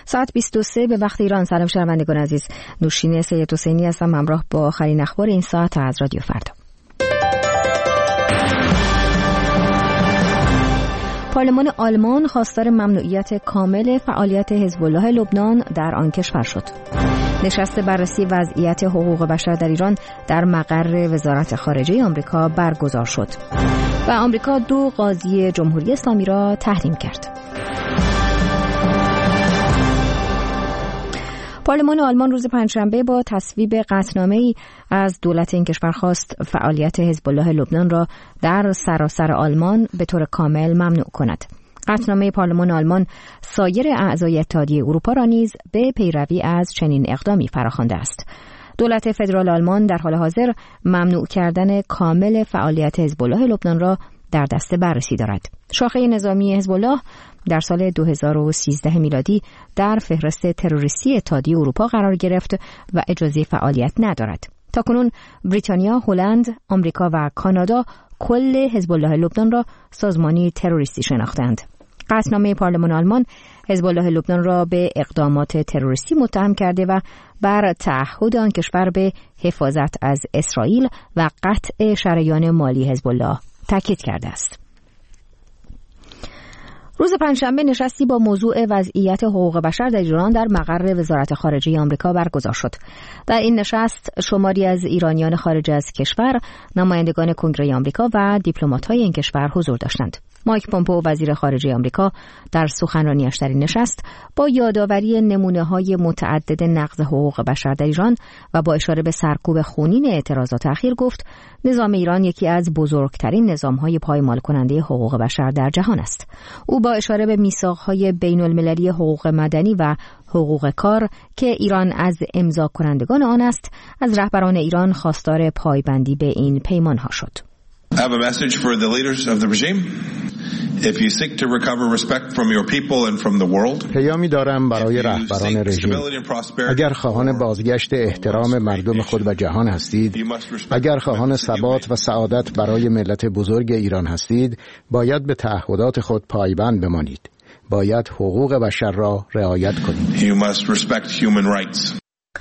ساعت 22 به وقت ایران. سلام شنوندگان عزیز، نوشین سید حسینی هستم همراه با آخرین اخبار این ساعت از رادیو فردا. پارلمان آلمان خواستار ممنوعیت کامل فعالیت حزب الله لبنان در آن کشور شد. نشست بررسی وضعیت حقوق بشر در ایران در مقر وزارت خارجه آمریکا برگزار شد و آمریکا 2 قاضی جمهوری اسلامی را تحریم کرد. پارلمان آلمان روز پنجشنبه با تصویب قطعنامه‌ای از دولت این کشور خواست فعالیت حزب الله لبنان را در سراسر آلمان به طور کامل ممنوع کند. قطعنامه پارلمان آلمان سایر اعضای اتحادیه اروپا را نیز به پیروی از چنین اقدامی فراخوانده است. دولت فدرال آلمان در حال حاضر ممنوع کردن کامل فعالیت حزب الله لبنان را در دست بررسی دارد. شاخه نظامی حزب الله در سال 2013 میلادی در فهرست تروریستی اتحادیه اروپا قرار گرفت و اجازه فعالیت ندارد. تاکنون بریتانیا، هلند، آمریکا و کانادا کل حزب الله لبنان را سازمانی تروریستی شناختند. قطعنامه پارلمان آلمان حزب الله لبنان را به اقدامات تروریستی متهم کرده و بر تعهد آن کشور به حفاظت از اسرائیل و قطع شریان مالی حزب الله تاکید کرده است. روز پنجشنبه نشستی با موضوع وضعیت حقوق بشر در ایران در مقر وزارت خارجه آمریکا برگزار شد. در این نشست شماری از ایرانیان خارج از کشور، نمایندگان کنگره آمریکا و دیپلمات‌های این کشور حضور داشتند. مایک پومپئو وزیر خارجه آمریکا در سخنرانیش در این نشست با یادآوری نمونه‌های متعدد نقض حقوق بشر در ایران و با اشاره به سرکوب خونین اعتراضات اخیر گفت نظام ایران یکی از بزرگترین نظام‌های پایمال کننده حقوق بشر در جهان است. او با اشاره به میثاق‌های بین‌المللی حقوق مدنی و حقوق کار که ایران از امضا کنندگان آن است، از رهبران ایران خواستار پایبندی به این پیمان‌ها شد. I have a message for the leaders of the regime. If you seek to recover respect from your people and from the world. پیامی دارم برای رهبران رژیم. اگر خواهان بازگشت احترام مردم خود و جهان هستید، اگر خواهان ثبات و سعادت برای ملت بزرگ ایران هستید، باید به تعهدات خود پایبند بمانید. باید حقوق بشر را رعایت کنید. You must respect human rights.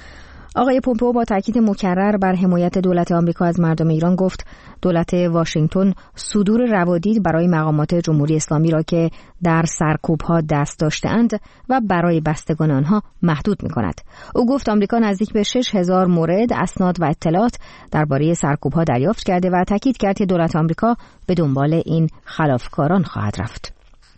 آقای پومپئو با تاکید مکرر بر حمایت دولت آمریکا از مردم ایران گفت دولت واشنگتن صدور روادید برای مقامات جمهوری اسلامی را که در سرکوب‌ها دست داشته‌اند و برای بستگان آنها محدود می‌کند. او گفت آمریکا نزدیک به 6000 مورد اسناد و اطلاعات درباره سرکوب‌ها دریافت کرده و تاکید کرد که دولت آمریکا به دنبال این خلافکاران خواهد رفت.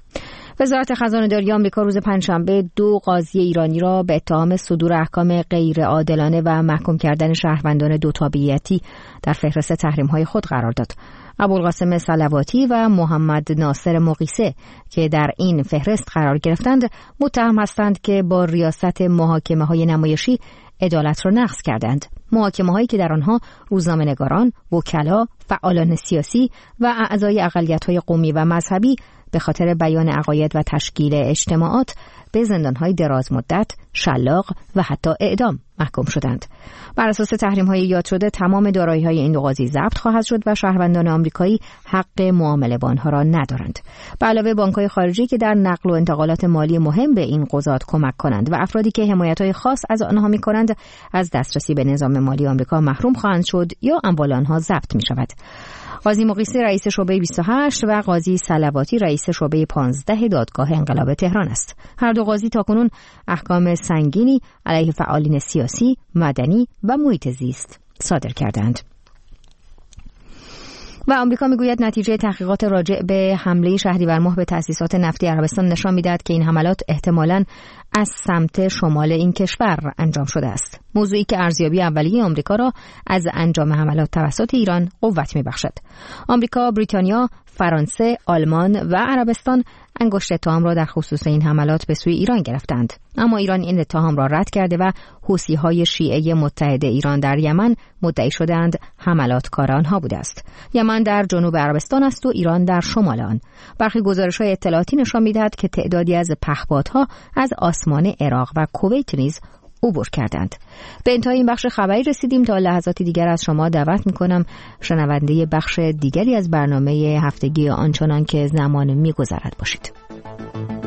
وزارت خزانه‌داری آمریکا روز پنجشنبه 2 قاضی ایرانی را به اتهام صدور احکام غیر عادلانه و محکوم کردن شهروندان 2 تابعیتی در فهرست تحریم‌های خود قرار داد. ابوالقاسم صلواتی و محمد ناصر مقیسه که در این فهرست قرار گرفتند متهم هستند که با ریاست محاکمه‌های نمایشی عدالت را نقض کردند. محاکمه‌هایی که در آنها روزنامه‌نگاران، وکلا، فعالان سیاسی و اعضای اقلیت‌های قومی و مذهبی به خاطر بیان عقاید و تشکیل اجتماعات به زندان‌های دراز مدت، شلاق و حتی اعدام محکوم شدند. بر اساس تحریم‌های یاد شده تمام دارایی‌های این 2 قاضی ضبط خواهد شد و شهروندان آمریکایی حق معامله با آنها را ندارند. به علاوه بانک‌های خارجی که در نقل و انتقالات مالی مهم به این قضات کمک کنند و افرادی که حمایت‌های خاص از آنها می‌کنند از دسترسی به نظام مالی آمریکا محروم خواهند شد یا اموال آنها ضبط می‌شود. قاضی مقیسه رئیس شعبه 28 و قاضی صلواتی رئیس شعبه 15 دادگاه انقلاب تهران است. هر 2 قاضی تاکنون احکام سنگینی علیه فعالین سیاسی، مدنی و محیط زیست صادر کردند. و آمریکا میگوید نتیجه تحقیقات راجع به حمله شهریور ماه به تأسیسات نفتی عربستان نشان میدهد که این حملات احتمالاً از سمت شمال این کشور انجام شده است. موضوعی که ارزیابی اولیه آمریکا را از انجام حملات توسط ایران قوت میبخشد. آمریکا، بریتانیا، فرانسه، آلمان و عربستان انگشت اتهام را در خصوص این حملات به سوی ایران گرفتند، اما ایران این اتهام را رد کرده و حوثی‌های شیعه متحد ایران در یمن مدعی شدند حملات کار آنها بوده است. یمن در جنوب عربستان است و ایران در شمال آن. برخی گزارش‌های اطلاعاتی نشان می‌دهد که تعدادی از پهپادها از آسمان عراق و کویت نیز عبور کردند. به انتهای این بخش خبری رسیدیم. تا لحظاتی دیگر از شما دعوت می‌کنم شنونده بخش دیگری از برنامه هفتگی آنچنان که زمان می‌گذرد باشید.